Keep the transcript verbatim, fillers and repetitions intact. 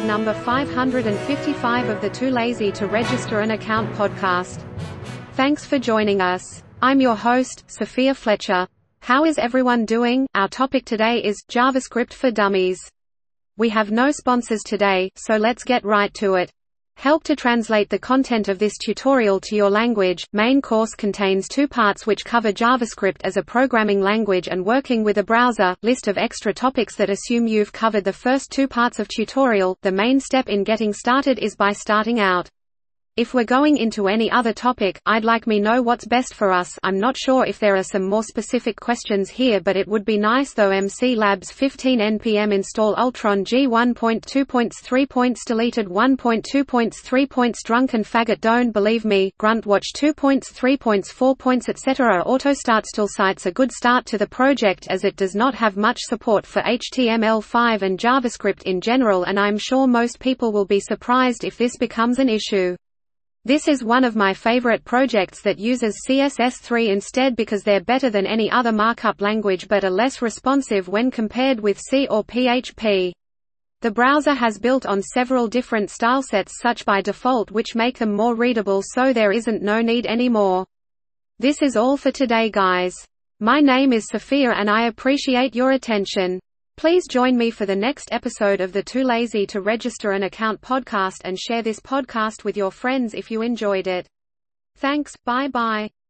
episode number five hundred fifty-five of the Too Lazy to Register an Account podcast. Thanks for joining us. I'm your host, Sophia Fletcher. How is everyone doing? Our topic today is JavaScript for Dummies. We have no sponsors today, so let's get right to it. Help to translate the content of this tutorial to your language. Main course contains two parts which cover JavaScript as a programming language and working with a browser. List of extra topics that assume you've covered the first two parts of tutorial. The main step in getting started is by starting out. If we're going into any other topic, I'd like me know what's best for us. I'm not sure if there are some more specific questions here, but it would be nice though. M C Labs fifteen npm install Ultron G one point two point three deleted one point two point three drunken faggot don't believe me, Gruntwatch two point three point four et cetera. Autostart still cites a good start to the project as it does not have much support for H T M L five and JavaScript in general, and I'm sure most people will be surprised if this becomes an issue. This is one of my favorite projects that uses C S S three instead because they're better than any other markup language but are less responsive when compared with C or P H P. The browser has built on several different stylesets such by default which make them more readable, so there isn't no need anymore. This is all for today, guys. My name is Sophia and I appreciate your attention. Please join me for the next episode of the Too Lazy to Register an Account podcast and share this podcast with your friends if you enjoyed it. Thanks, bye bye.